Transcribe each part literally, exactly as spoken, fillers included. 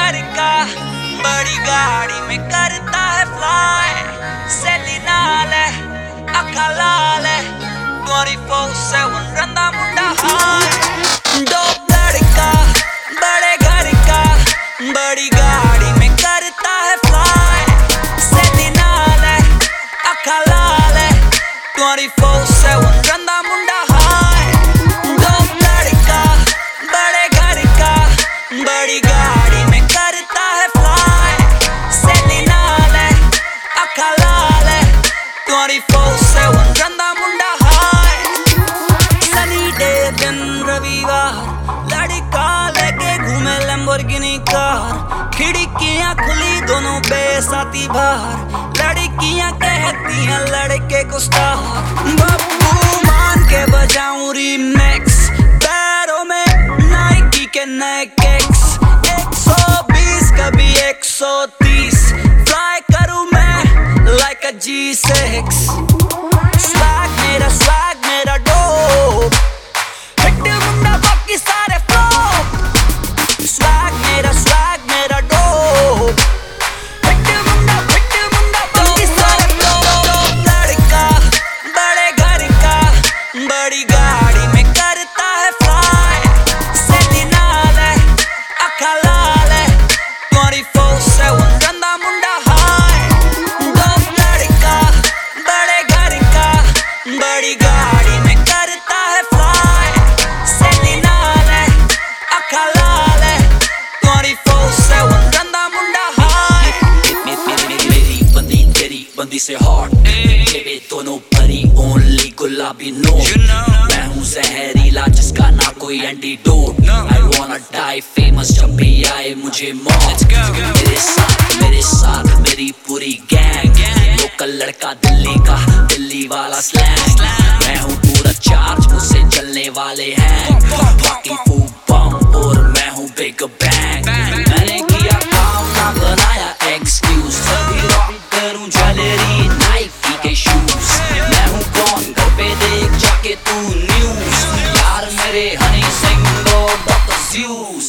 घर का बड़ी गाड़ी में करता है फ्लाई। सैली नाल है अखा लाल है ट्वेंटी फोर सेवन रंदा मुंडा हाय। डोप लड़का बड़े घर का बड़ी गाड़ी में करता है फ्लाई। सैली नाल है अखा लाल है ट्वेंटी फोर सेवन रंदा मुंडा हाय। डोप लड़का बड़े घर का बड़ी गाड़ी में करता है फ्लाई। सैली नाल है अखा लाल है ट्वेंटी फोर सेवन रंदा मुंडा हाय। सनी डे दिन रविवार लड़का लेके घूमे लैम्बोर्गिनी कार। खिड़कियां खुली दोनों बेसाती बाहर। लड़कियां कहती हैं लड़के को स्टार। बब्बू मान के बजाऊं रीमिक्स पैरों में नाइकी के नए किक्स। एक सौ बीस कभी एक सौ तीस फ्लाई करूं मैं like a G six. Swag मेरा स्वैग मेरा डोप हिट मुंडा बाकी सारे फ्लॉप। स्वैग मेरा स्वैग मेरा डोप हिट मुंडा हिट मुंडा बाकी सारे फ्लॉप। लड़का बड़े घर का बड़ी गाड़ी में करता है फ्लाई। सैली नाल है अखा लाल है ट्वेंटी फोर सेवन रंदा मुंडा हाय। डोप लड़का बड़े घर का बड़ी गाड़ी में करता है फ्लाई। सैली नाल है अखा लाल है ट्वेंटी फोर सेवन रंदा मुंडा हाय। मेरी बंदी तेरी बंदी से हॉट जेबे दोनों भरी ओनली गुलाबी नोट। मैं हूँ जहरीला जिसका ना कोई antidote. I wanna die famous जब भी आए मुझे मौत। मेरे साथ मेरे साथ मेरी पूरी गैंग। लोकल लड़का दिल्ली का दिल्ली वाला स्लैंग। मैं हूँ पूरा चार्ज मुझसे चलने वाले हैं। बाकी फूक बम और मैं हूँ बिग बैंग। मैंने किया काम ना बनाया एक्सक्यूज। तभी रॉक करूँ ज्वेलरी नाइकी के शूज। मैं हूँ कौन घर पे देख जाके तू न्यूज। यार मेरे हनी सिंह और डॉक्टर ज़्यूस।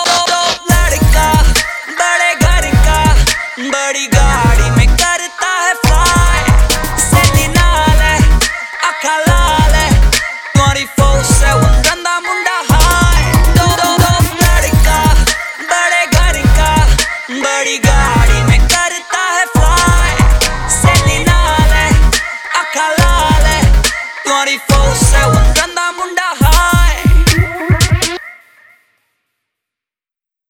लड़का बड़े घर का बड़ी गाड़ी में करता है फ्लाई। सैली नाल है अखा लाल है ट्वेंटी फोर सेवन रंदा मुंडा हाय। लड़का बड़े घर का बड़ी गाड़ी में करता है फ्लाई। सैली नाल है अखा लाल है ट्वेंटी फोर सेवन